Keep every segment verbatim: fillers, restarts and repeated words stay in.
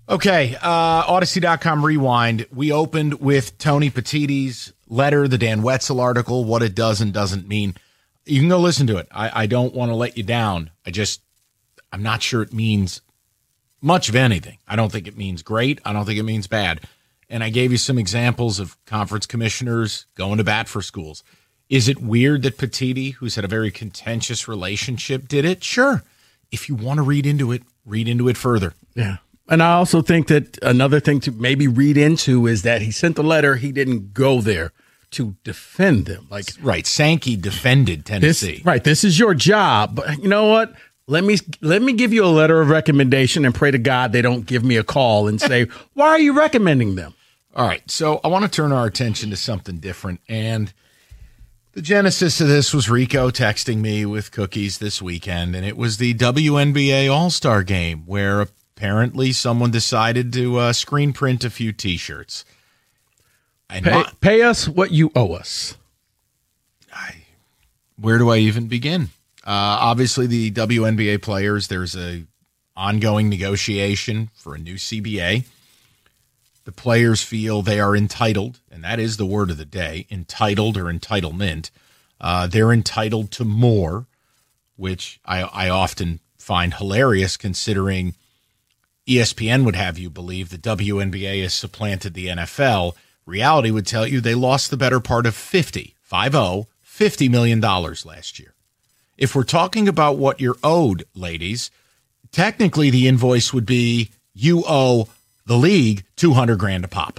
Okay, uh, Odyssey dot com Rewind. We opened with Tony Petitti's letter, the Dan Wetzel article, what it does and doesn't mean. You can go listen to it. I, I don't want to let you down. I just, I'm not sure it means much of anything. I don't think it means great. I don't think it means bad. And I gave you some examples of conference commissioners going to bat for schools. Is it weird that Petitti, who's had a very contentious relationship, did it? Sure. If you want to read into it, read into it further. Yeah. And I also think that another thing to maybe read into is that he sent the letter. He didn't go there to defend them. Like, right. Sankey defended Tennessee. This, right. This is your job. But you know what? Let me let me give you a letter of recommendation and pray to God they don't give me a call and say, why are you recommending them? All right. So I want to turn our attention to something different. And the genesis of this was Rico texting me with cookies this weekend. And it was the W N B A All-Star Game where apparently someone decided to uh, screen print a few T-shirts. And pay, my, pay us what you owe us. I, where do I even begin? Uh, obviously, the W N B A players, there's a ongoing negotiation for a new C B A. The players feel they are entitled, and that is the word of the day, entitled or entitlement. Uh, they're entitled to more, which I, I often find hilarious considering E S P N would have you believe the W N B A has supplanted the N F L. Reality would tell you they lost the better part of fifty, five oh, fifty million dollars last year. If we're talking about what you're owed, ladies, technically the invoice would be you owe the league two hundred grand a pop.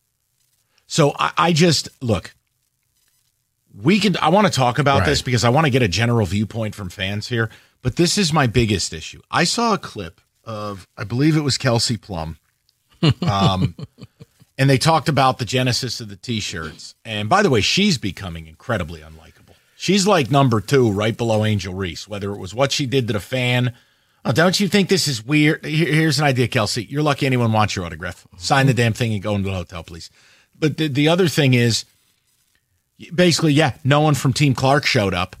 So I, I just, look, we can, I want to talk about right. this because I want to get a general viewpoint from fans here, but this is my biggest issue. I saw a clip of, I believe it was Kelsey Plum, um, and they talked about the genesis of the T-shirts. And by the way, she's becoming incredibly unlikable. She's like number two right below Angel Reese, whether it was what she did to the fan. Oh, don't you think this is weird? Here's an idea, Kelsey. You're lucky anyone wants your autograph. Sign the damn thing and go into the hotel, please. But the, the other thing is, basically, yeah, no one from Team Clark showed up.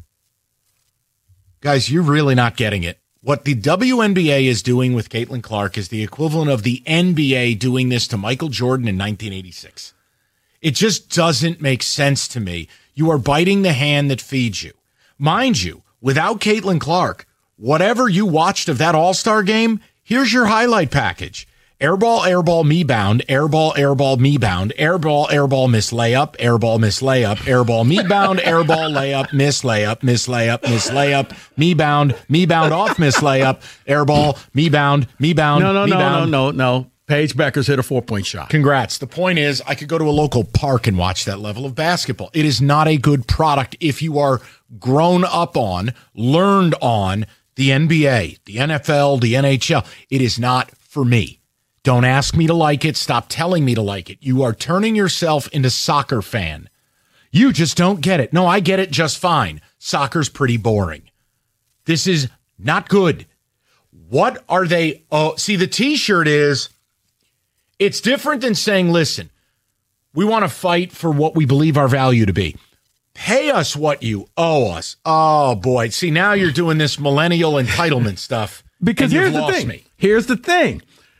Guys, you're really not getting it. What the W N B A is doing with Caitlin Clark is the equivalent of the N B A doing this to Michael Jordan in nineteen eighty-six. It just doesn't make sense to me. You are biting the hand that feeds you. Mind you, without Caitlin Clark, whatever you watched of that All-Star game, here's your highlight package. Airball, airball, me bound, airball, airball, me bound, airball, airball, miss layup, airball, miss layup, airball, me bound, airball, layup, miss layup, miss layup, miss layup, me bound, me bound off, miss layup, airball, me bound, me bound, no, no, me no, bound. no, no, no. Paige Becker's hit a four-point shot. Congrats. The point is, I could go to a local park and watch that level of basketball. It is not a good product if you are grown up on, learned on the N B A, the N F L, the N H L. It is not for me. Don't ask me to like it. Stop telling me to like it. You are turning yourself into soccer fan. You just don't get it. No, I get it just fine. Soccer's pretty boring. This is not good. What are they? Oh, see, the T-shirt is, it's different than saying, listen, we want to fight for what we believe our value to be. Pay us what you owe us. Oh, boy. See, now you're doing this millennial entitlement stuff. Because here's the thing. Me. Here's the thing.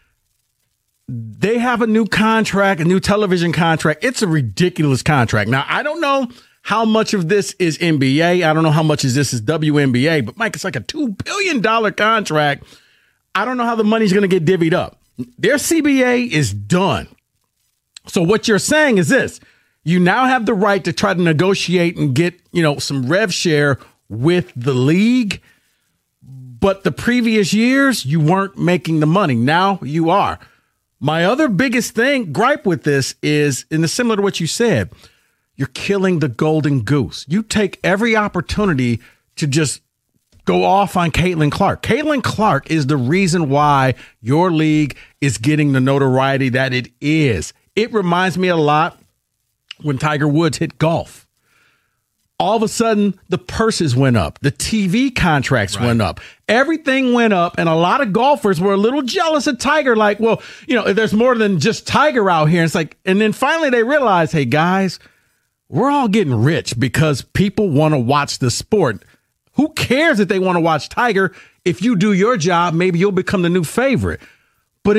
They have a new contract, a new television contract. It's a ridiculous contract. Now, I don't know how much of this is N B A. I don't know how much of this is W N B A. But, Mike, it's like a two billion dollars contract. I don't know how the money's going to get divvied up. Their C B A is done. So what you're saying is this. You now have the right to try to negotiate and get, you know, some rev share with the league. But the previous years, you weren't making the money. Now you are. My other biggest thing, gripe with this is, and it's similar to what you said, you're killing the golden goose. You take every opportunity to just go off on Caitlin Clark. Caitlin Clark is the reason why your league is getting the notoriety that it is. It reminds me a lot when Tiger Woods hit golf. All of a sudden, the purses went up. The T V contracts right. went up. Everything went up, and a lot of golfers were a little jealous of Tiger. Like, well, you know, there's more than just Tiger out here. It's like, and then finally they realized, hey, guys, we're all getting rich because people want to watch the sport. Who cares if they want to watch Tiger? If you do your job, maybe you'll become the new favorite. But it just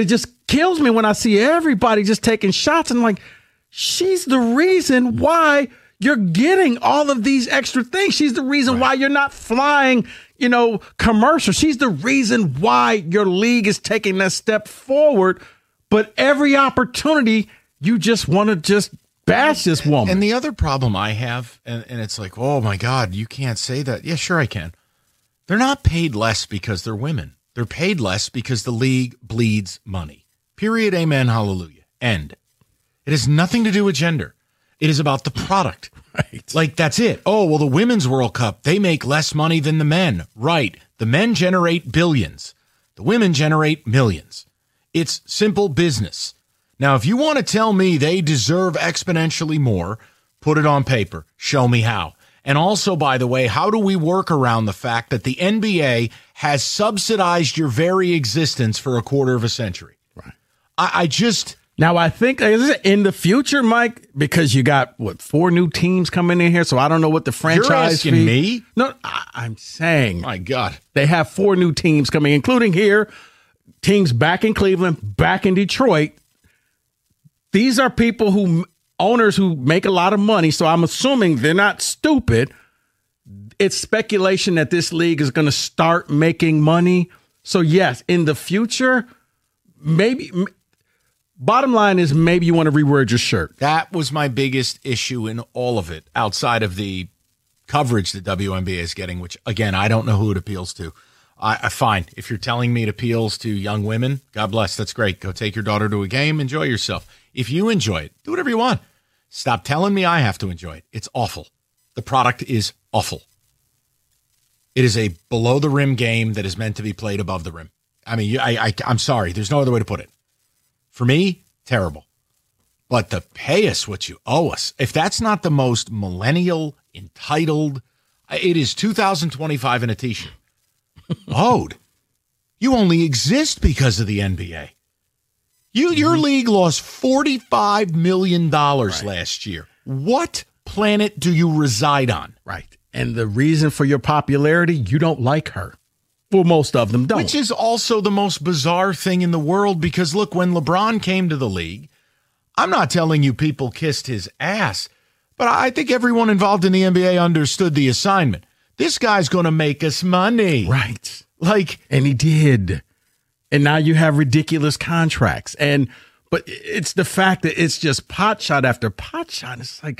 kills me when I see everybody just taking shots. And like, she's the reason why you're getting all of these extra things. She's the reason right. why you're not flying, you know, commercial. She's the reason why your league is taking that step forward. But every opportunity, you just want to just bash this woman. And the other problem I have, and, and it's like, oh my God, you can't say that. Yeah, sure I can. They're not paid less because they're women. They're paid less because the league bleeds money. Period. Amen. Hallelujah. End. It has nothing to do with gender. It is about the product. Right. Like, that's it. Oh, well, the Women's World Cup, they make less money than the men. Right. The men generate billions. The women generate millions. It's simple business. Now, if you want to tell me they deserve exponentially more, put it on paper. Show me how. And also, by the way, how do we work around the fact that the N B A has subsidized your very existence for a quarter of a century? Right. I, I just... Now, I think in the future, Mike, because you got, what, four new teams coming in here, so I don't know what the franchise You're asking fee. me? No, I, I'm saying. My God. They have four new teams coming, including here, teams back in Cleveland, back in Detroit. These are people who, owners who make a lot of money, so I'm assuming they're not stupid. It's speculation that this league is going to start making money. So, yes, in the future, maybe... Bottom line is maybe you want to rewear your shirt. That was my biggest issue in all of it, outside of the coverage that W N B A is getting, which, again, I don't know who it appeals to. I, I fine. If you're telling me it appeals to young women, God bless. That's great. Go take your daughter to a game. Enjoy yourself. If you enjoy it, do whatever you want. Stop telling me I have to enjoy it. It's awful. The product is awful. It is a below-the-rim game that is meant to be played above the rim. I mean, I, I, I'm sorry. There's no other way to put it. For me, terrible. But to pay us what you owe us, if that's not the most millennial, entitled, it is two thousand twenty-five in a t-shirt. Owed. You only exist because of the N B A. You, your mm-hmm. league lost forty-five million dollars right. last year. What planet do you reside on? Right. And the reason for your popularity, you don't like her. Well, most of them don't. Which is also the most bizarre thing in the world, because, look, when LeBron came to the league, I'm not telling you people kissed his ass, but I think everyone involved in the N B A understood the assignment. This guy's going to make us money. Right. Like, and he did. And now you have ridiculous contracts. And but it's the fact that it's just pot shot after pot shot. It's like,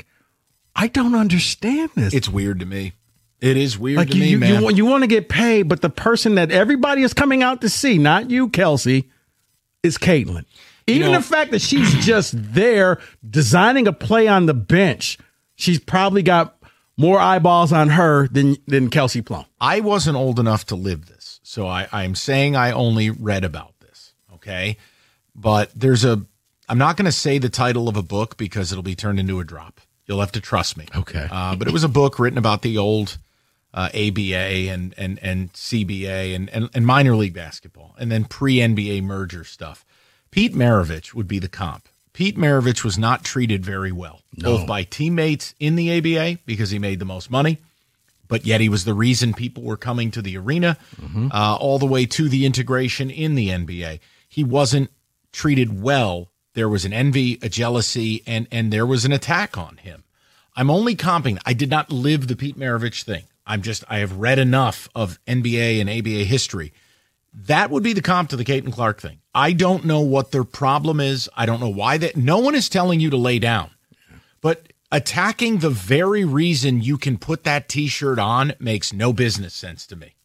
I don't understand this. It's weird to me. It is weird like to you, me, you, man. You, you want to get paid, but the person that everybody is coming out to see, not you, Kelsey, is Caitlin. Even you know, the fact that she's just there designing a play on the bench, she's probably got more eyeballs on her than than Kelsey Plum. I wasn't old enough to live this, so I, I'm saying I only read about this, okay? But there's a, I'm not going to say the title of a book because it'll be turned into a drop. You'll have to trust me. Okay. Uh, but it was a book written about the old uh, A B A and and and C B A and, and, and minor league basketball, and then pre-N B A merger stuff. Pete Maravich would be the comp. Pete Maravich was not treated very well, no. both by teammates in the A B A because he made the most money, but yet he was the reason people were coming to the arena, mm-hmm. uh, all the way to the integration in the N B A. He wasn't treated well. There was an envy, a jealousy, and and there was an attack on him. I'm only comping. I did not live the Pete Maravich thing. I'm just, I have read enough of N B A and A B A history. That would be the comp to the Caitlin Clark thing. I don't know what their problem is. I don't know why that. No one is telling you to lay down. But attacking the very reason you can put that T-shirt on makes no business sense to me.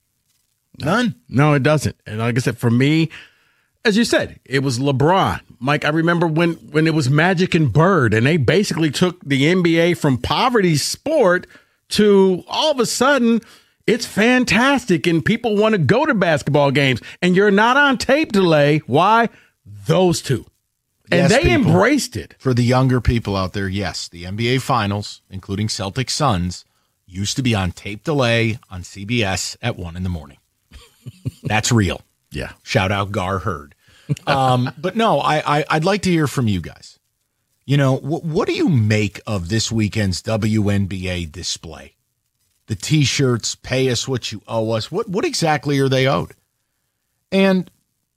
None. No, it doesn't. And like I said, for me, as you said, it was LeBron. Mike, I remember when, when it was Magic and Bird, and they basically took the N B A from poverty sport to all of a sudden it's fantastic and people want to go to basketball games, and you're not on tape delay. Why? Those two. And yes, they people. embraced it. For the younger people out there, yes, the N B A Finals, including Celtics Suns, used to be on tape delay on C B S at one in the morning. That's real. Yeah. Shout out Gar Hurd. Um, but no, I, I, I'd like to hear from you guys. You know, wh- what do you make of this weekend's W N B A display? The T-shirts, pay us what you owe us. What what exactly are they owed? And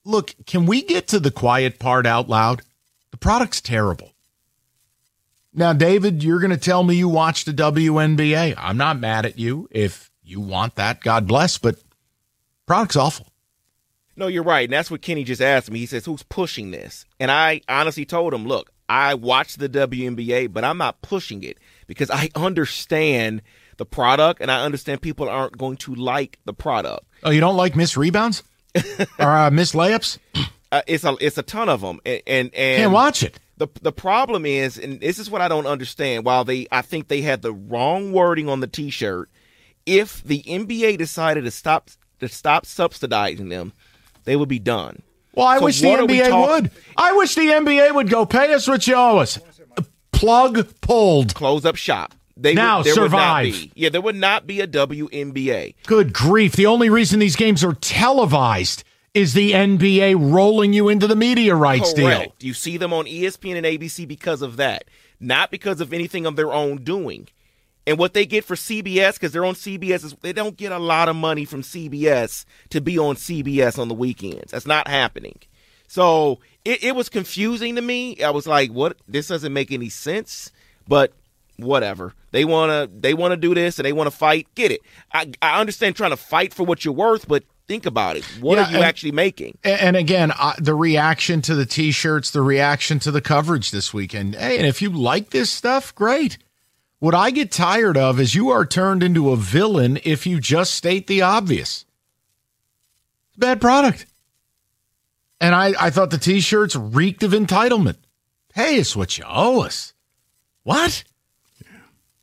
look, can we get to the quiet part out loud? The product's terrible. Now, David, you're going to tell me you watched the W N B A. I'm not mad at you. If you want that, God bless, but product's awful. No, you're right. And that's what Kenny just asked me. He says, who's pushing this? And I honestly told him, look, I watched the W N B A, but I'm not pushing it because I understand the product and I understand people aren't going to like the product. Oh, you don't like missed rebounds or uh, missed layups? Uh, it's a it's a ton of them, and and, and can't watch it. The the problem is, and this is what I don't understand. While they, I think they had the wrong wording on the T-shirt. If the N B A decided to stop to stop subsidizing them, they would be done. Well, I so wish the N B A talk- would. I wish the N B A would go pay us what you owe us. Plug pulled. Close up shop. They now would, there survive. Would not be, yeah, there would not be a W N B A. Good grief. The only reason these games are televised is the N B A rolling you into the media rights Correct. deal. You see them on E S P N and A B C because of that, not because of anything of their own doing. And what they get for C B S, because they're on C B S, is they don't get a lot of money from C B S to be on C B S on the weekends. That's not happening. So it, it was confusing to me. I was like, what? This doesn't make any sense, but whatever. They want to they want to do this and they want to fight. Get it. I, I understand trying to fight for what you're worth, but think about it. What yeah, are you and, actually making? And again, uh, the reaction to the T-shirts, the reaction to the coverage this weekend. Hey, and if you like this stuff, great. What I get tired of is you are turned into a villain if you just state the obvious. It's a bad product. And I, I thought the T-shirts reeked of entitlement. Pay us what you owe us. What? Yeah.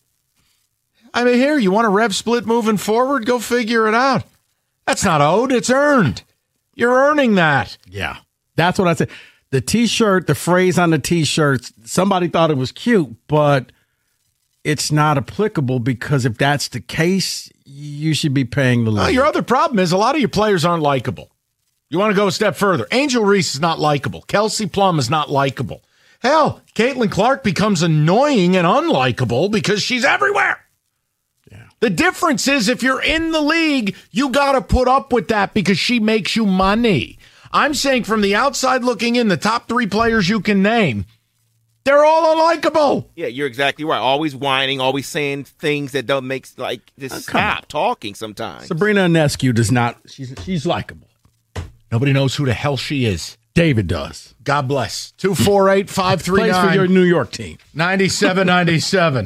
I mean, here, you want a rev split moving forward? Go figure it out. That's not owed. It's earned. You're earning that. Yeah. That's what I said. The T-shirt, the phrase on the T-shirts, somebody thought it was cute, but it's not applicable because if that's the case, you should be paying the league. Well, your other problem is a lot of your players aren't likable. You want to go a step further. Angel Reese is not likable. Kelsey Plum is not likable. Hell, Caitlin Clark becomes annoying and unlikable because she's everywhere. Yeah. The difference is if you're in the league, you got to put up with that because she makes you money. I'm saying from the outside looking in, the top three players you can name, they're all unlikable. Yeah, you're exactly right. Always whining, always saying things that don't make, like, just oh, stop on. talking sometimes. Sabrina Ionescu does not, she's she's likable. Nobody knows who the hell she is. David does. God bless. two four eight, five three nine. Plays for your New York team. ninety-seven ninety-seven.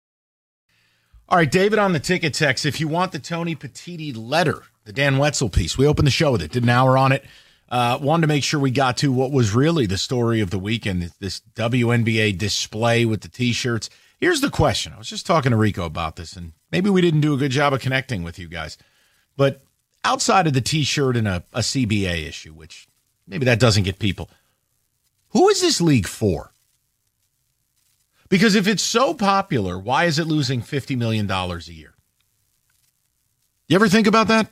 All right, David on the ticket text. If you want the Tony Petitti letter, the Dan Wetzel piece, we opened the show with it, did an hour on it. Uh, wanted to make sure we got to what was really the story of the weekend, this W N B A display with the T-shirts. Here's the question. I was just talking to Rico about this, and maybe we didn't do a good job of connecting with you guys. But outside of the T-shirt and a, a C B A issue, which maybe that doesn't get people, who is this league for? Because if it's so popular, why is it losing fifty million dollars a year? You ever think about that?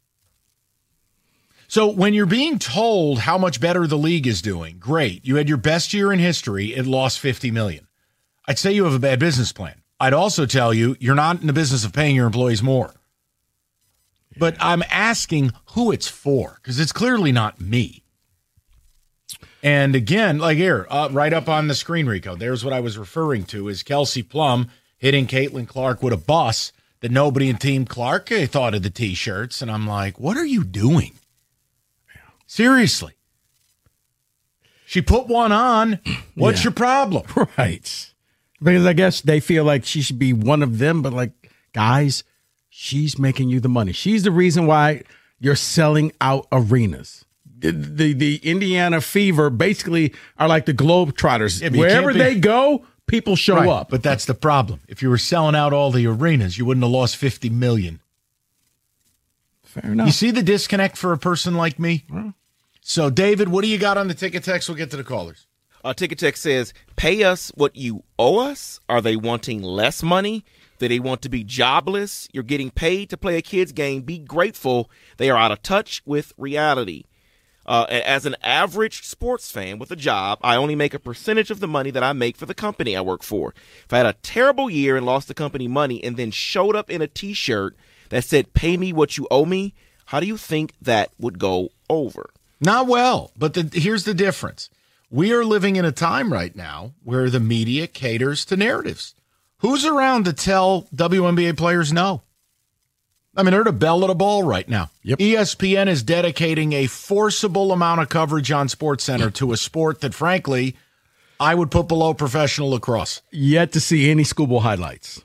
So when you're being told how much better the league is doing, great. You had your best year in history. It lost fifty million dollars. I'd say you have a bad business plan. I'd also tell you you're not in the business of paying your employees more. But I'm asking who it's for, because it's clearly not me. And again, like here, uh, right up on the screen, Rico, there's what I was referring to is Kelsey Plum hitting Caitlin Clark with a bus that nobody in Team Clark thought of the T-shirts. And I'm like, what are you doing? Seriously. She put one on. What's yeah. your problem? Right. Because I guess they feel like she should be one of them, but like, guys, she's making you the money. She's the reason why you're selling out arenas. The the, the Indiana Fever basically are like the Globetrotters. Yeah, wherever be, they go, people show right, up. But that's the problem. If you were selling out all the arenas, you wouldn't have lost fifty million dollars. Fair enough. You see the disconnect for a person like me? Well, so, David, what do you got on the ticket text? We'll get to the callers. Uh, ticket text says, pay us what you owe us. Are they wanting less money? Do they want to be jobless? You're getting paid to play a kid's game. Be grateful. They are out of touch with reality. Uh, as an average sports fan with a job, I only make a percentage of the money that I make for the company I work for. If I had a terrible year and lost the company money and then showed up in a T-shirt that said, pay me what you owe me, how do you think that would go over? Not well, but the, here's the difference. We are living in a time right now where the media caters to narratives. Who's around to tell W N B A players no? I mean, they're the belle of the ball right now. Yep. E S P N is dedicating a forcible amount of coverage on SportsCenter to a sport that, frankly, I would put below professional lacrosse. Yet to see any schoolboy highlights.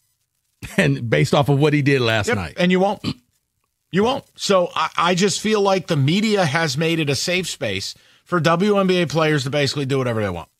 And based off of what he did last Yep, night. and you won't. You won't. So I, I just feel like the media has made it a safe space for W N B A players to basically do whatever they want.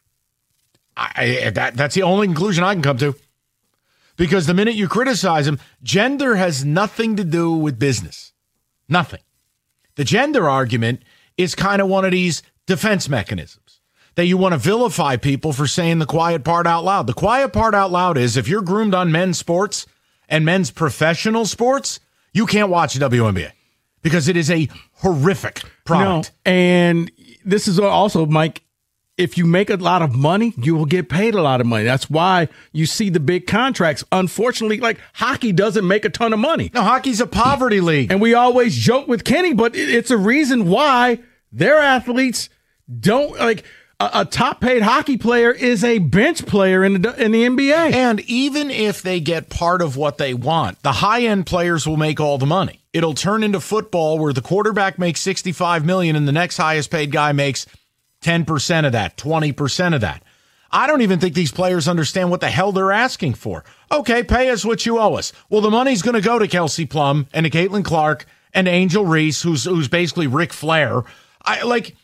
I, I, that, that's the only conclusion I can come to. Because the minute you criticize them, gender has nothing to do with business. Nothing. The gender argument is kind of one of these defense mechanisms that you want to vilify people for saying the quiet part out loud. The quiet part out loud is if you're groomed on men's sports and men's professional sports, you can't watch W N B A because it is a horrific product. No, and this is also, Mike, if you make a lot of money, you will get paid a lot of money. That's why you see the big contracts. Unfortunately, like hockey doesn't make a ton of money. No, hockey's a poverty league. And we always joke with Kenny, but it's a reason why their athletes don't like a, a top paid hockey player is a bench player in the in the N B A. And even if they get part of what they want, the high end players will make all the money. It'll turn into football where the quarterback makes sixty-five million dollars and the next highest paid guy makes ten percent of that, twenty percent of that. I don't even think these players understand what the hell they're asking for. Okay, pay us what you owe us. Well, the money's going to go to Kelsey Plum and to Caitlin Clark and Angel Reese, who's who's basically Ric Flair. I like.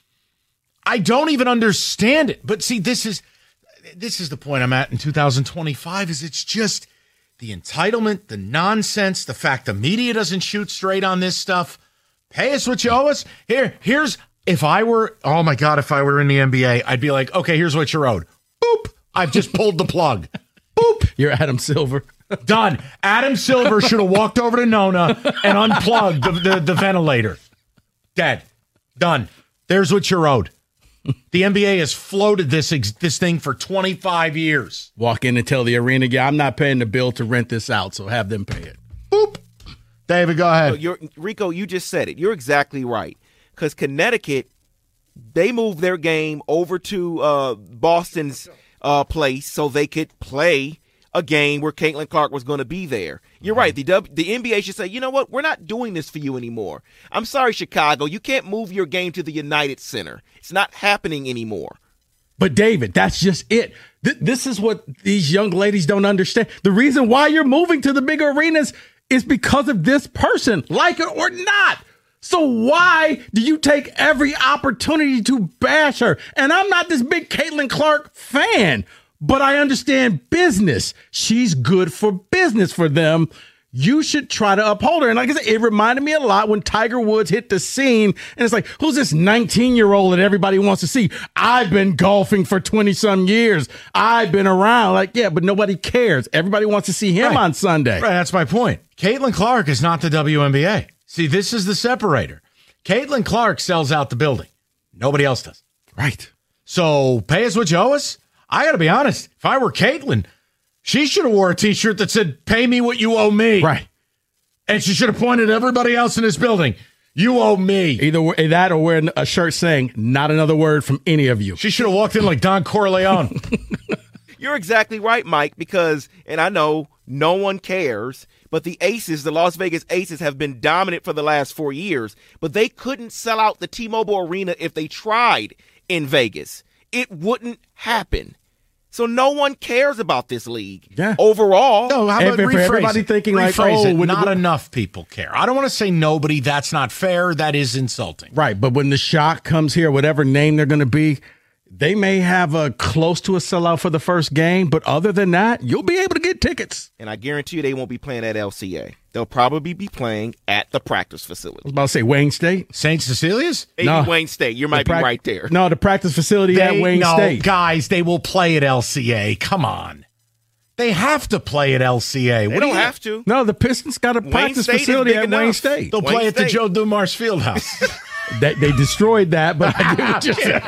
I don't even understand it. But see, this is this is the point I'm at in two thousand twenty-five. Is it's just the entitlement, the nonsense, the fact the media doesn't shoot straight on this stuff. Pay us what you owe us. Here, here's. If I were, oh my God, if I were in the N B A, I'd be like, okay, here's what you're owed. Boop. I've just pulled the plug. Boop. You're Adam Silver. Done. Adam Silver should have walked over to Nona and unplugged the, the, the ventilator. Dead. Done. There's what you're owed. The N B A has floated this this thing for twenty-five years. Walk in and tell the arena guy, I'm not paying the bill to rent this out, so have them pay it. Boop. David, go ahead. So you're, Rico, you just said it. You're exactly right. Because Connecticut, they moved their game over to uh, Boston's uh, place so they could play a game where Caitlin Clark was going to be there. You're right. The w- the N B A should say, you know what? We're not doing this for you anymore. I'm sorry, Chicago. You can't move your game to the United Center. It's not happening anymore. But, David, that's just it. Th- this is what these young ladies don't understand. The reason why you're moving to the bigger arenas is because of this person, like it or not. So why do you take every opportunity to bash her? And I'm not this big Caitlin Clark fan, but I understand business. She's good for business for them. You should try to uphold her. And like I said, it reminded me a lot when Tiger Woods hit the scene. And it's like, who's this nineteen-year-old that everybody wants to see? I've been golfing for twenty-some years. I've been around. Like, yeah, but nobody cares. Everybody wants to see him Right. on Sunday. Right, that's my point. Caitlin Clark is not the W N B A. See, this is the separator. Caitlin Clark sells out the building. Nobody else does. Right. So pay us what you owe us. I got to be honest. If I were Caitlin, she should have wore a T-shirt that said, pay me what you owe me. Right. And she should have pointed at everybody else in this building. You owe me. Either that or wearing a shirt saying, not another word from any of you. She should have walked in like Don Corleone. You're exactly right, Mike, because, and I know no one cares, but the Aces, the Las Vegas Aces, have been dominant for the last four years, but they couldn't sell out the T-Mobile Arena if they tried in Vegas. It wouldn't happen. So no one cares about this league Yeah. overall. No, how And about for rephrase everybody it? thinking like, Rephrase oh, it. when not the- enough people care. I don't want to say nobody. That's not fair. That is insulting. Right, but when the Shock comes here, whatever name they're going to be, they may have a close to a sellout for the first game, but other than that, you'll be able to get tickets. And I guarantee you they won't be playing at L C A. They'll probably be playing at the practice I was facility. about to say Wayne State. Saint Cecilia's? Maybe No. Wayne State. You might The prac- be right there. No, the practice facility at They, Wayne no, State. guys, they will play at L C A. Come on. They have to play at L C A. They What do don't you- have to. No, the Pistons got a Wayne practice State is facility big at Wayne enough. State. They'll Wayne play at the State. Joe Dumars Fieldhouse. They, they destroyed that, but I get what you're saying.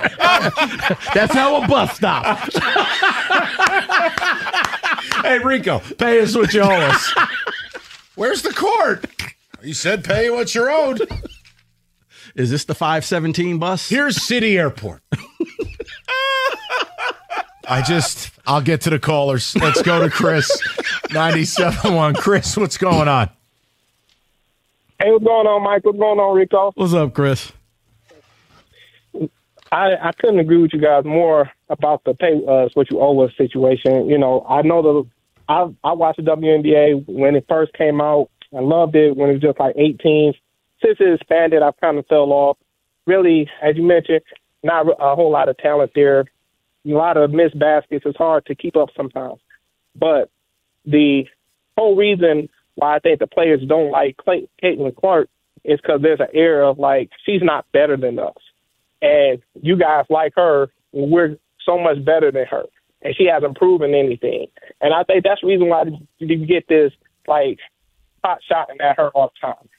That's how a bus stop. Hey, Rico, pay us what you owe us. Where's the court? You said pay what you're owed. Is this the five seventeen bus? Here's City Airport. I just, I'll get to the callers. Let's go to Chris, ninety-seven point one. Chris, what's going on? Hey, what's going on, Mike? What's going on, Rico? What's up, Chris? I, I couldn't agree with you guys more about the pay uh, what you owe us situation. You know, I know the I I watched the W N B A when it first came out. I loved it when it was just like eight teams. Since it expanded, I've kind of fell off. Really, as you mentioned, not a whole lot of talent there. A lot of missed baskets. It's hard to keep up sometimes. But the whole reason why I think the players don't like Clay- Caitlin Clark is because there's an air of like she's not better than us. And you guys like her, we're so much better than her. And she hasn't proven anything. And I think that's the reason why you get this, like, hot shot at her all the time.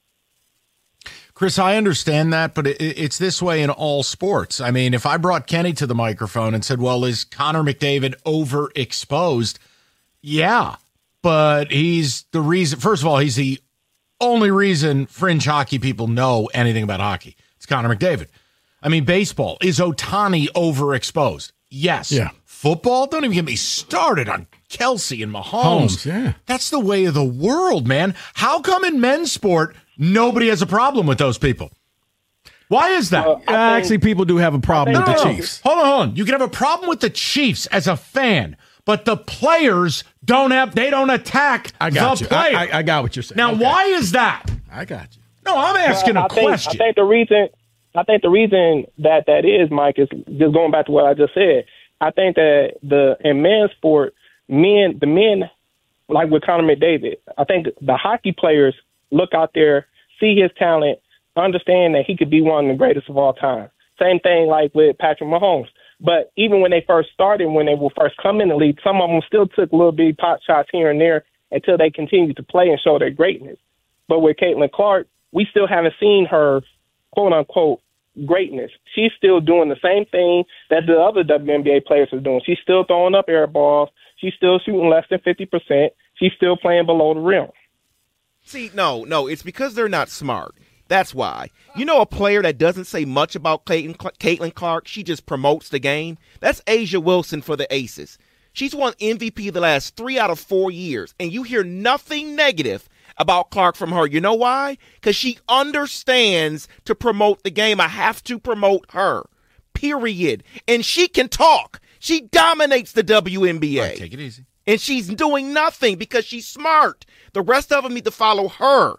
Chris, I understand that, but it, it's this way in all sports. I mean, if I brought Kenny to the microphone and said, well, is Connor McDavid overexposed? Yeah, but he's the reason. First of all, he's the only reason fringe hockey people know anything about hockey. It's Connor McDavid. I mean, baseball. Is Ohtani overexposed? Yes. Yeah. Football? Don't even get me started on Kelsey and Mahomes. Holmes, yeah. That's the way of the world, man. How come in men's sport, nobody has a problem with those people? Why is that? Uh, Uh, think- actually, people do have a problem with think- the No, no, no. Chiefs. Hold on, hold on. You can have a problem with the Chiefs as a fan, but the players don't have, they don't attack I got the you. player. I, I, I got what you're saying. now, Okay. why is that? I got you. No, I'm asking Well, a I think, question. I think the reason, I think the reason that that is, Mike, is just going back to what I just said. I think that the in men's sport, men, the men, like with Connor McDavid, I think the hockey players look out there, see his talent, understand that he could be one of the greatest of all time. Same thing like with Patrick Mahomes. But even when they first started, when they will first come in the league, some of them still took little bitty pot shots here and there until they continued to play and show their greatness. But with Caitlin Clark, we still haven't seen her, quote unquote, greatness. She's still doing the same thing that the other W N B A players are doing. She's still throwing up air balls. She's still shooting less than fifty percent. She's still playing below the rim. See, no, no, it's because they're not smart. That's why. You know a player that doesn't say much about Caitlin, Caitlin Clark, she just promotes the game? That's Asia Wilson for the Aces. She's won M V P the last three out of four years, and you hear nothing negative about Clark from her. You know why? Because she understands to promote the game. I have to promote her, period. And she can talk. She dominates the W N B A. All right, take it easy. And she's doing nothing because she's smart. The rest of them need to follow her.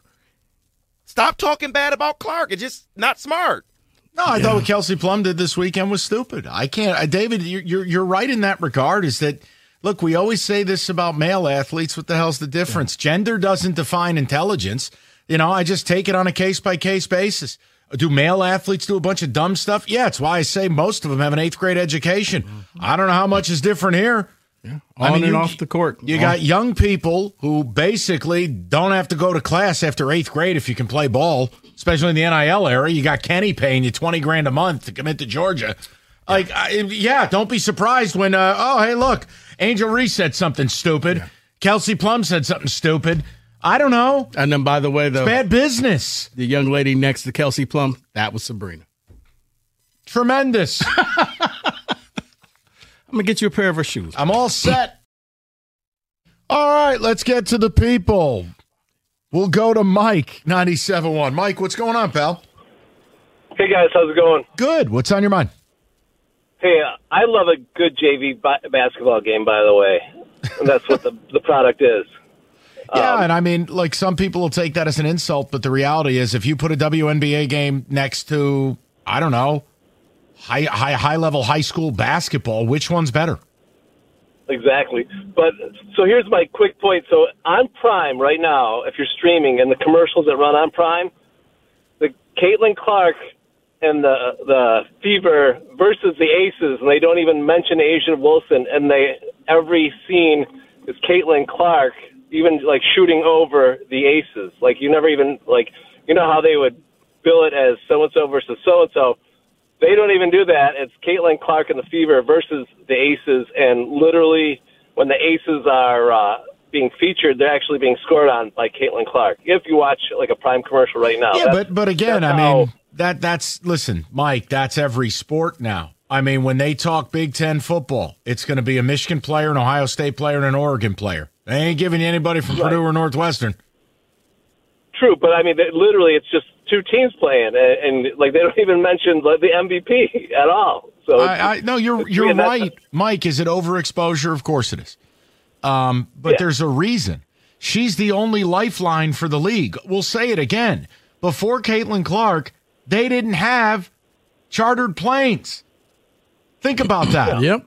Stop talking bad about Clark. It's just not smart. No, I yeah. thought what Kelsey Plum did this weekend was stupid. I can't. Uh, David, you're, you're you're right in that regard. Is that look? We always say this about male athletes. What the hell's the difference? Yeah. Gender doesn't define intelligence. You know, I just take it on a case by case basis. Do male athletes do a bunch of dumb stuff? Yeah, it's why I say most of them have an eighth grade education. Mm-hmm. I don't know how much is different here. Yeah, on I mean, and you, off the court. You on. got young people who basically don't have to go to class after eighth grade if you can play ball, especially in the N I L era. You got Kenny paying you twenty grand a month to commit to Georgia. Like, yeah, I, yeah don't be surprised when, uh, oh, hey, look, Angel Reese said something stupid. Yeah. Kelsey Plum said something stupid. I don't know. And then, by the way, the bad business. The young lady next to Kelsey Plum, that was Sabrina. Tremendous. I'm going to get you a pair of her shoes. I'm all set. All right, let's get to the people. We'll go to Mike, ninety-seven point one. Mike, what's going on, pal? Hey, guys. How's it going? Good. What's on your mind? Hey, uh, I love a good J V ba- basketball game, by the way. And that's what the, the product is. Yeah, um, and I mean, like, some people will take that as an insult, but the reality is if you put a W N B A game next to, I don't know, high high high level high school basketball, which one's better? Exactly. But so here's my quick point. So on Prime right now, if you're streaming and the commercials that run on Prime, the Caitlin Clark and the the Fever versus the Aces, and they don't even mention Asia Wilson, and they every scene is Caitlin Clark, even like shooting over the Aces. Like you never even like you know how they would bill it as so and so versus so and so. They don't even do that. It's Caitlin Clark and the Fever versus the Aces, and literally when the Aces are uh, being featured, they're actually being scored on by Caitlin Clark. If you watch like a Prime commercial right now. Yeah, but but again, I how, mean, that that's listen, Mike, that's every sport now. I mean, when they talk Big Ten football, it's going to be a Michigan player, an Ohio State player, and an Oregon player. They ain't giving you anybody from right. Purdue or Northwestern. True, but I mean, they, literally, it's just two teams playing, and, and like they don't even mention like, the M V P at all. So I, I, no, you're you're right, Mike. Is it overexposure? Of course it is. Um, but yeah. there's a reason. She's the only lifeline for the league. We'll say it again. Before Caitlin Clark, they didn't have chartered planes. Think about that. Yep.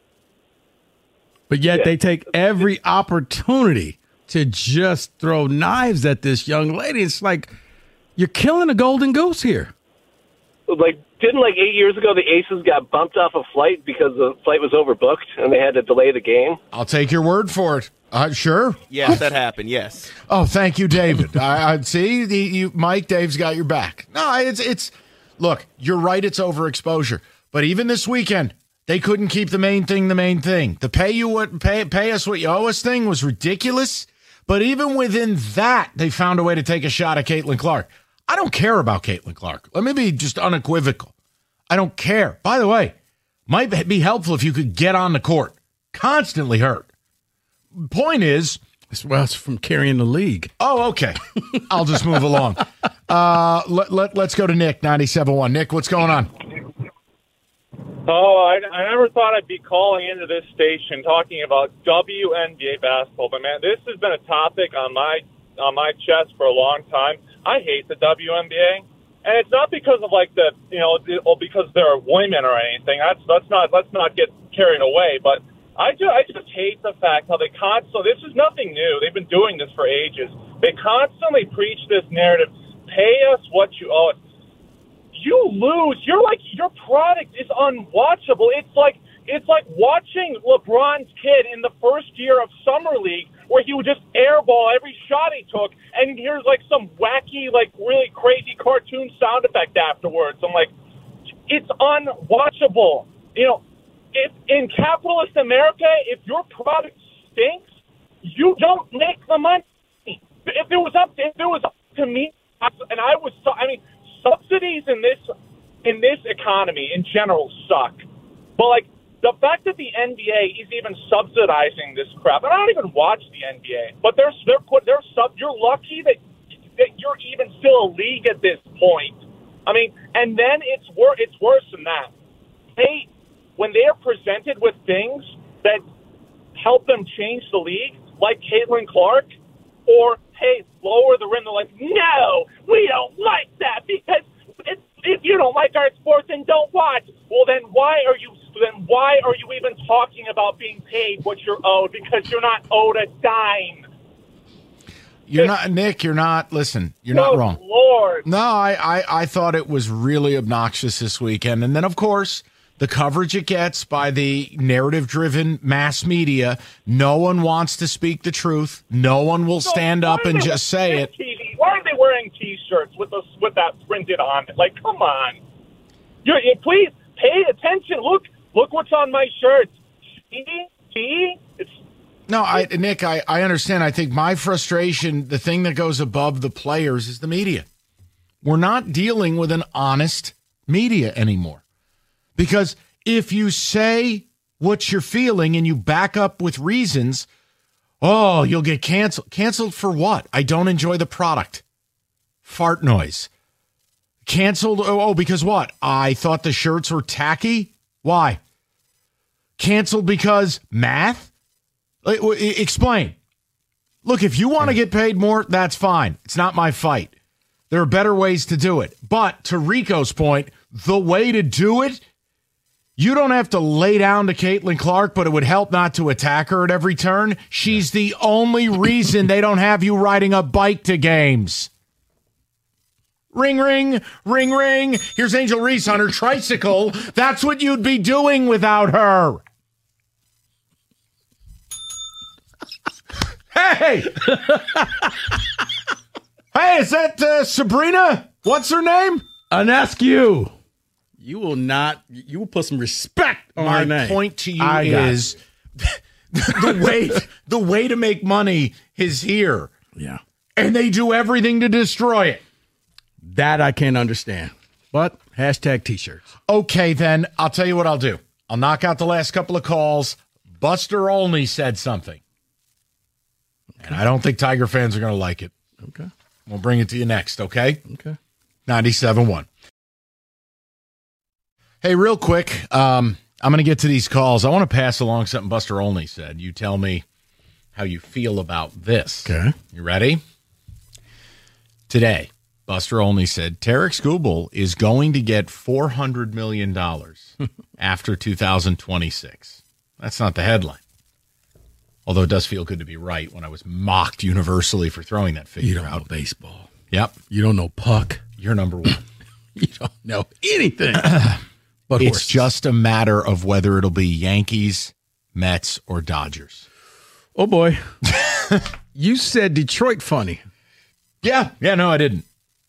But yet yeah. they take every opportunity to just throw knives at this young lady. It's like you're killing a golden goose here. Like, didn't like eight years ago the Aces got bumped off a flight because the flight was overbooked and they had to delay the game? I'll take your word for it. Uh, sure. Yes, that happened. Yes. Oh, thank you, David. I, I see the, you, Mike. Dave's got your back. No, it's it's. Look, you're right. It's overexposure. But even this weekend, they couldn't keep the main thing the main thing. The pay you what pay pay us what you owe us thing was ridiculous. But even within that, they found a way to take a shot at Caitlin Clark. I don't care about Caitlin Clark. Let me be just unequivocal. I don't care. By the way, might be helpful if you could get on the court. Constantly hurt. Point is, well, it's from carrying the league. Oh, okay. I'll just move along. Uh, let, let, let's go to Nick, ninety-seven point one. Nick, what's going on? Oh, I, I never thought I'd be calling into this station talking about W N B A basketball, but man, this has been a topic on my on my chest for a long time. I hate the W N B A, and it's not because of like the you know or because they're women or anything. That's let's not let's not get carried away. But I just I just hate the fact how they constantly. This is nothing new. They've been doing this for ages. They constantly preach this narrative: pay us what you owe us. You lose. You're like your product is unwatchable. It's like it's like watching LeBron's kid in the first year of summer league, where he would just airball every shot he took, and here's like some wacky, like really crazy cartoon sound effect afterwards. I'm like, it's unwatchable. You know, if in capitalist America, if your product stinks, you don't make the money. If it was up, to, if it was up to me, and I was, I mean. Subsidies in this in this economy in general suck, but like the fact that the N B A is even subsidizing this crap, and I don't even watch the N B A, but they're they're put they're sub. You're lucky that that you're even still a league at this point. I mean, and then it's wor- it's worse than that. They when they are presented with things that help them change the league, like Caitlin Clark, or hey, lower the rim. They're like, no, we don't like that because it's, if you don't like our sport, then don't watch. Well, then why are you? Then why are you even talking about being paid what you're owed? Because you're not owed a dime. You're it's, not, Nick. You're not. Listen, you're no, not wrong. Lord, no, I, I, I thought it was really obnoxious this weekend, and then of course. The coverage it gets by the narrative-driven mass media, no one wants to speak the truth. No one will stand so up and just say it. T V? Why are they wearing T-shirts with the, with that printed on it? Like, come on. You're, you, please pay attention. Look, look what's on my shirt. See, see, it's. No, I, Nick, I, I understand. I think my frustration, the thing that goes above the players, is the media. We're not dealing with an honest media anymore. Because if you say what you're feeling and you back up with reasons, oh, you'll get canceled. Canceled for what? I don't enjoy the product. Fart noise. Canceled, oh, oh, because what? I thought the shirts were tacky? Why? Canceled because math? Explain. Look, if you want to get paid more, that's fine. It's not my fight. There are better ways to do it. But to Rico's point, the way to do it, you don't have to lay down to Caitlin Clark, but it would help not to attack her at every turn. She's the only reason they don't have you riding a bike to games. Ring, ring, ring, ring. Here's Angel Reese on her tricycle. That's what you'd be doing without her. Hey! Hey, is that uh, Sabrina? What's her name? Ionescu. You will not. You will put some respect on My her name. My point to you I is the way the way to make money is here. Yeah, and they do everything to destroy it. That I can't understand. But hashtag T-shirts. Okay, then I'll tell you what I'll do. I'll knock out the last couple of calls. Buster Olney said something. Okay. And I don't think Tiger fans are going to like it. Okay. We'll bring it to you next, okay? Okay. ninety-seven point one. Hey, real quick, um, I'm going to get to these calls. I want to pass along something Buster Olney said. You tell me how you feel about this. Okay. You ready? Today, Buster Olney said, Tarek Skubal is going to get four hundred million dollars after two thousand twenty-six. That's not the headline. Although it does feel good to be right when I was mocked universally for throwing that figure You don't out. know baseball. Yep. You don't know puck. You're number one. You don't know anything. But It's horses. just a matter of whether it'll be Yankees, Mets, or Dodgers. Oh, boy. You said Detroit funny. Yeah. Yeah, no, I didn't.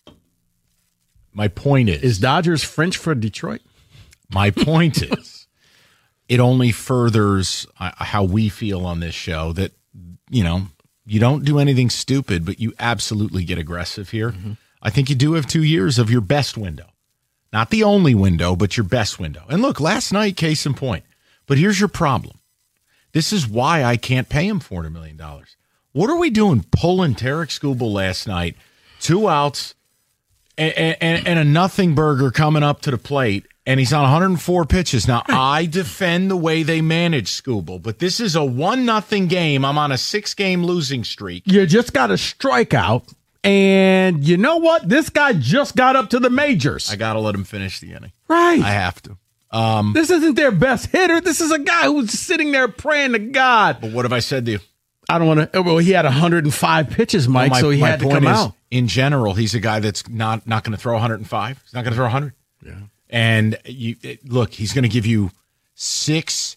My point is... Is Dodgers French for Detroit? My point is, it only furthers uh, how we feel on this show that, you know, you don't do anything stupid, but you absolutely get aggressive here. Mm-hmm. I think you do have two years of your best window. Not the only window, but your best window. And look, last night, case in point. But here's your problem. This is why I can't pay him four hundred million dollars. What are we doing pulling Tarek Skubal last night, two outs, and, and, and a nothing burger coming up to the plate, and he's on one hundred four pitches. Now, I defend the way they manage Skubal, but this is a one nothing game. I'm on a six-game losing streak. You just got a strikeout, and you know what? This guy just got up to the majors. I got to let him finish the inning. Right. I have to. Um, this isn't their best hitter. This is a guy who's sitting there praying to God. But what have I said to you? I don't want to. Well, he had one hundred five pitches, Mike, well, my, so he my had to point come is, out. In general, he's a guy that's not not going to throw one hundred five. He's not going to throw one hundred. Yeah. And you it, look, he's going to give you six,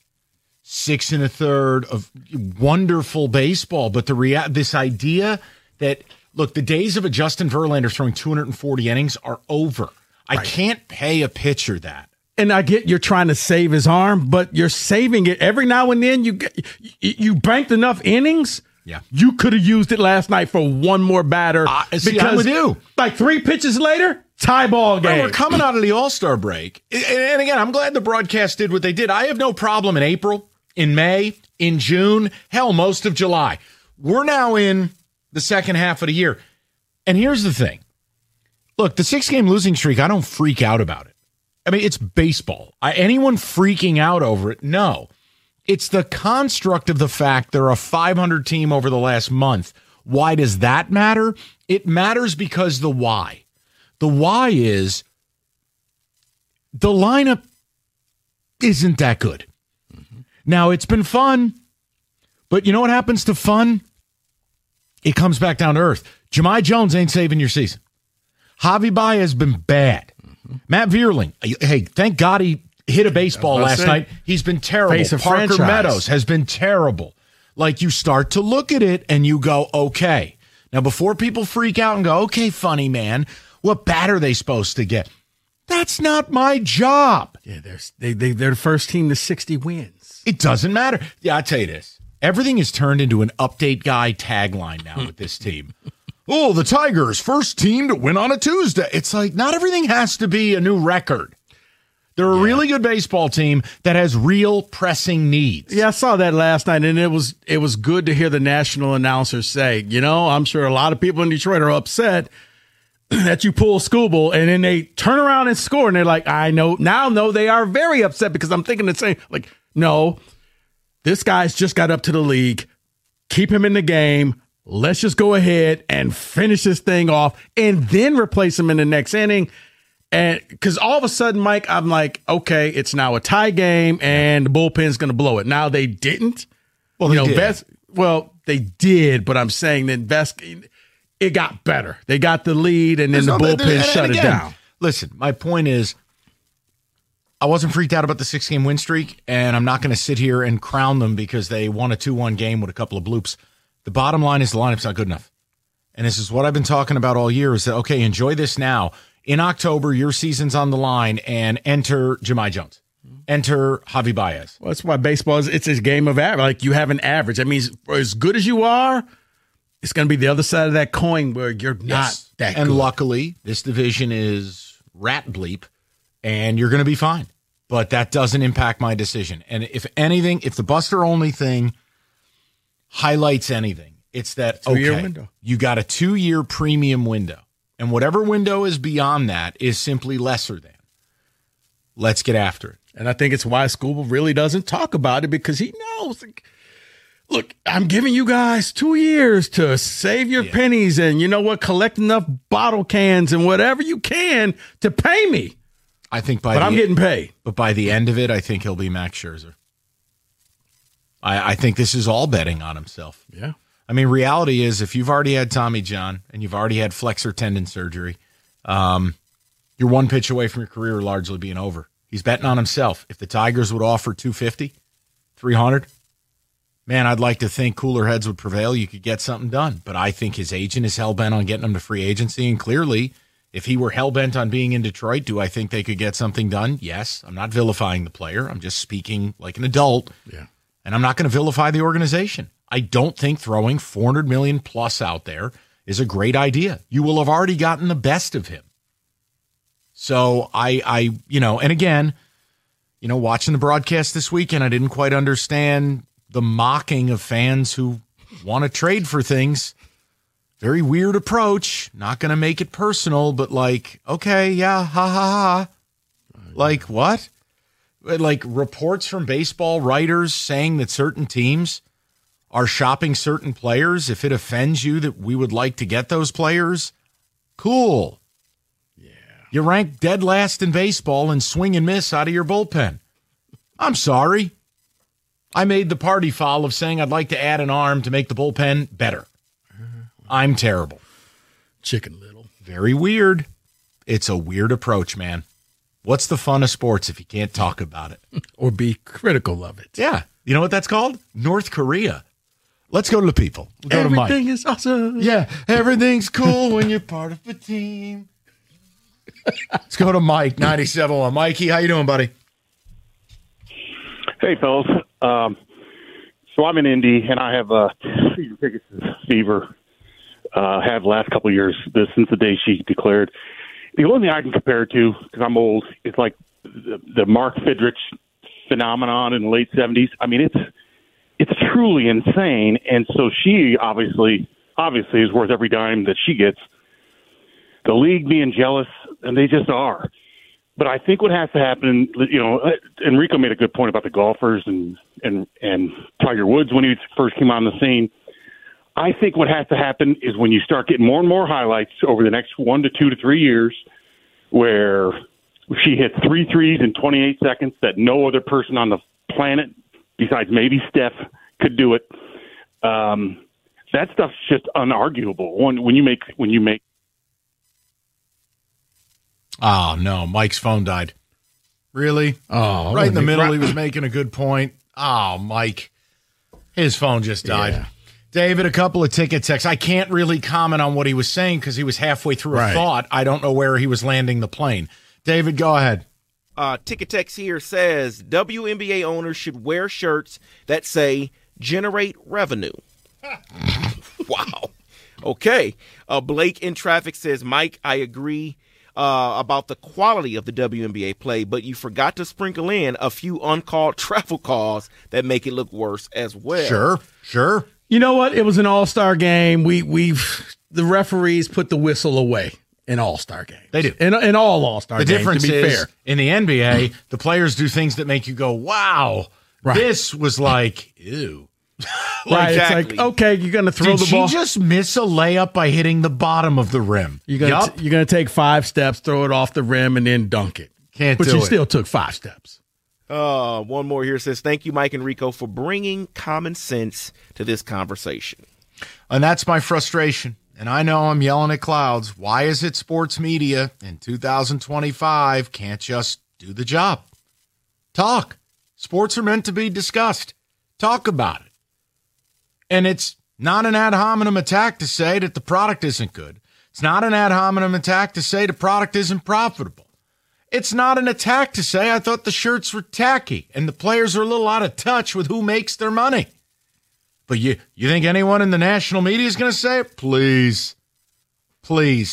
six and a third of wonderful baseball. But the rea- this idea that look, the days of a Justin Verlander throwing two hundred forty innings are over. I Right. can't pay a pitcher that. And I get you're trying to save his arm, but you're saving it every now and then. You get, you, you banked enough innings. Yeah. You could have used it last night for one more batter. Uh, see, I'm with you. Like three pitches later, tie ball game. Right, we're coming out of the All-Star break. And, and again, I'm glad the broadcast did what they did. I have no problem in April, in May, in June, hell, most of July. We're now in the second half of the year. And here's the thing. Look, the six-game losing streak, I don't freak out about it. I mean, it's baseball. I, anyone freaking out over it? No. It's the construct of the fact they're a five hundred team over the last month. Why does that matter? It matters because the why. The why is the lineup isn't that good. Mm-hmm. Now, it's been fun, but you know what happens to fun? It comes back down to earth. Jahmai Jones ain't saving your season. Javi Baez has been bad. Mm-hmm. Matt Vierling, hey, thank God he hit a baseball last say, night. He's been terrible. face of Parker franchise. Meadows has been terrible. Like, you start to look at it and you go, okay. Now, before people freak out and go, okay, funny man, what bat are they supposed to get? That's not my job. Yeah, they're, they, they, they're the first team to sixty wins. It doesn't matter. Yeah, I'll tell you this. Everything is turned into an update guy tagline now with this team. Oh, the Tigers, first team to win on a Tuesday. It's like, not everything has to be a new record. They're a yeah. really good baseball team that has real pressing needs. Yeah, I saw that last night, and it was it was good to hear the national announcers say, you know, I'm sure a lot of people in Detroit are upset that you pull Skubal, and then they turn around and score, and they're like, I know, now know they are very upset because I'm thinking the same, like, no, this guy's just got up to the league. Keep him in the game. Let's just go ahead and finish this thing off and then replace him in the next inning. And because all of a sudden, Mike, I'm like, okay, it's now a tie game and the bullpen's going to blow it. Now they didn't. Well, you they know, did. Ves- well, they did, but I'm saying that Ves- it got better. They got the lead and then There's the no- bullpen and- shut and it again, down. Listen, my point is, I wasn't freaked out about the six-game win streak, and I'm not going to sit here and crown them because they won a two one game with a couple of bloops. The bottom line is the lineup's not good enough. And this is what I've been talking about all year is that, okay, enjoy this now. In October, your season's on the line, and enter Jahmai Jones. Enter Javi Baez. Well, that's why baseball is, it's a game of average. Like, you have an average. That means as good as you are, it's going to be the other side of that coin where you're not Yes. that and good. luckily, this division is rat bleep, and you're going to be fine. But that doesn't impact my decision. And if anything, if the Buster Olney thing highlights anything, it's that, two-year okay, window. You got a two-year premium window. And whatever window is beyond that is simply lesser than. Let's get after it. And I think it's why Scuba really doesn't talk about it, because he knows, like, look, I'm giving you guys two years to save your yeah. pennies and, you know what, collect enough bottle cans and whatever you can to pay me. I think by but the, I'm getting paid. But by the end of it, I think he'll be Max Scherzer. I, I think this is all betting on himself. Yeah. I mean, reality is if you've already had Tommy John and you've already had flexor tendon surgery, um, you're one pitch away from your career largely being over. He's betting on himself. If the Tigers would offer two fifty, three hundred, man, I'd like to think cooler heads would prevail. You could get something done. But I think his agent is hell-bent on getting him to free agency, and clearly, if he were hell-bent on being in Detroit, do I think they could get something done? Yes. I'm not vilifying the player. I'm just speaking like an adult. Yeah. And I'm not going to vilify the organization. I don't think throwing four hundred million dollars plus out there is a great idea. You will have already gotten the best of him. So I, I, you know, and again, you know, watching the broadcast this weekend, I didn't quite understand the mocking of fans who want to trade for things. Very weird approach. Not going to make it personal, but like, okay, yeah, ha, ha, ha. Like what? Like reports from baseball writers saying that certain teams are shopping certain players. If it offends you that we would like to get those players, cool. Yeah. You rank dead last in baseball and swing and miss out of your bullpen. I'm sorry. I made the party foul of saying I'd like to add an arm to make the bullpen better. I'm terrible. Chicken Little. Very weird. It's a weird approach, man. What's the fun of sports if you can't talk about it? Or be critical of it. Yeah. You know what that's called? North Korea. Let's go to the people. We'll go Everything to Mike. is awesome. Yeah. Everything's cool when you're part of a team. Let's go to Mike, ninety-seven one. Mikey, how you doing, buddy? Hey, fellas. Um, so I'm in Indy, and I have a season tickets fever. Uh, have the last couple of years, this, since the day she declared. The only thing I can compare it to, because I'm old, is like the, the Mark Fidrich phenomenon in the late seventies. I mean, it's it's truly insane, and so she obviously obviously is worth every dime that she gets. The league being jealous, and they just are. But I think what has to happen, you know, Enrico made a good point about the golfers and and and Tiger Woods when he first came on the scene. I think what has to happen is when you start getting more and more highlights over the next one to two to three years, where she hit three threes in twenty-eight seconds that no other person on the planet, besides maybe Steph, could do it. Um, that stuff's just unarguable. When, when you make when you make. Oh no, Mike's phone died. Really? Oh, right in the middle. right. He was making a good point. Oh, Mike, his phone just died. Yeah. David, a couple of ticket texts. I can't really comment on what he was saying because he was halfway through Right. a thought. I don't know where he was landing the plane. David, go ahead. Uh, Ticket Text here says W N B A owners should wear shirts that say generate revenue. Wow. Okay. Uh, Blake in traffic says, Mike, I agree uh, about the quality of the W N B A play, but you forgot to sprinkle in a few uncalled travel calls that make it look worse as well. Sure, sure. You know what? It was an all-star game. We we've the referees put the whistle away in all-star games. They do. In, in all all-star The games, difference to be is fair. in the N B A, the players do things that make you go, wow, Right. this was like, ew. Right. Exactly. It's like, okay, you're going to throw Did the she ball. just miss a layup by hitting the bottom of the rim? You're going Yup. to you're going to take five steps, throw it off the rim, and then dunk it. Can't but do you it. still took five steps. Uh, one more here says, thank you, Mike and Rico, for bringing common sense to this conversation. And that's my frustration. And I know I'm yelling at clouds. Why is it sports media in two thousand twenty-five can't just do the job? Talk. Sports are meant to be discussed. Talk about it. And it's not an ad hominem attack to say that the product isn't good. It's not an ad hominem attack to say the product isn't profitable. It's not an attack to say I thought the shirts were tacky and the players are a little out of touch with who makes their money. But you, you think anyone in the national media is going to say it? Please. Please.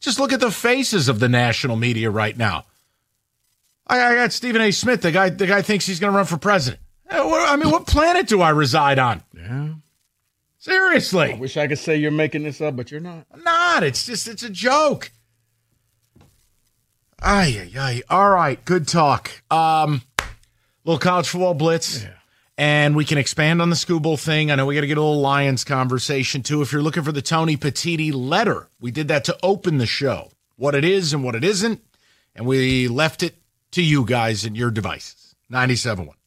Just look at the faces of the national media right now. I, I got Stephen A. Smith, the guy the guy thinks he's going to run for president. I mean, what planet do I reside on? Yeah. Seriously. I wish I could say you're making this up, but you're not. I'm not. It's just, it's a joke. Ay, ay, ay. All right, good talk. Um, little college football blitz. Yeah. And we can expand on the Scoop Bowl thing. I know we got to get a little Lions conversation, too. If you're looking for the Tony Petitti letter, we did that to open the show. What it is and what it isn't. And we left it to you guys and your devices. ninety-seven point one.